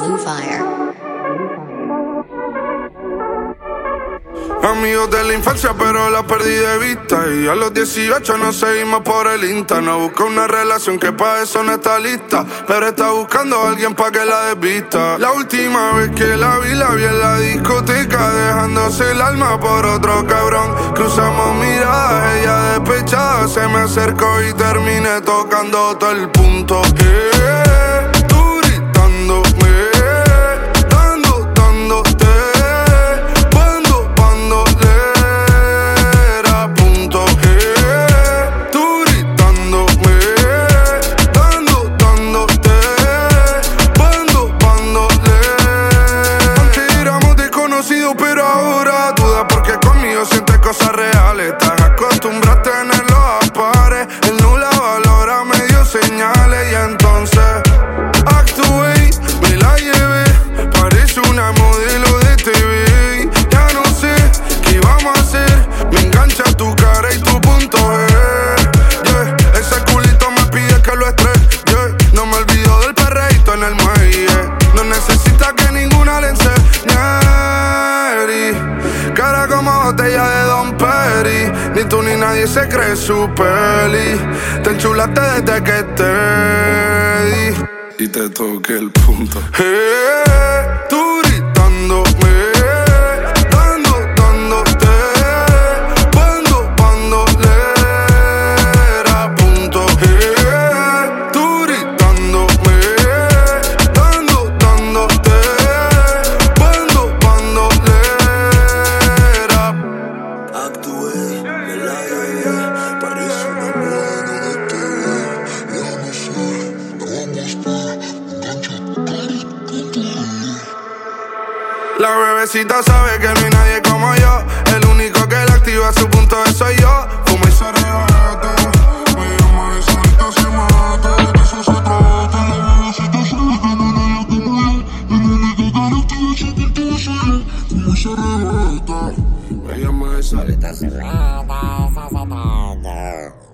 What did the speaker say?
Blue Fire. Amigos de la infancia pero la perdí de vista. Y a los 18 nos seguimos por el Insta. No busca una relación que pa' eso no está lista, pero está buscando a alguien pa' que la desvista. La última vez que la vi en la discoteca, dejándose el alma por otro cabrón. Cruzamos miradas, ella despechada se me acercó y terminé tocando todo el punto. Tú gritándome, pero ahora duda porque conmigo sientes cosas reales. Estás acostumbrada a tenerlo a pares. Él no la valora, me dio señales y entonces actué, me la llevé. Parece una modelo de TV. Ya no sé qué vamos a hacer. Me engancha tu cara y tu punto G. Yeah. Ese culito me pide que lo estrese. Yeah. No me olvido del perreíto en el muelle. No necesita que ninguna le enseñe. Cara como botella de Don Perry. Ni tú ni nadie se cree su peli. Te enchulaste desde que te di y te toqué el punto. Tú gritándome, la bebecita sabe que no hay nadie como yo. El único que la activa a su punto de soy yo. Fuma y se arrebata. Me llama esa ahorita se mata. De eso se trata. La bebecita sabe que no hay nadie como yo. El único que la activa a su punto de soy yo. Fuma y se arrebata. Me llama esa ahorita se mata.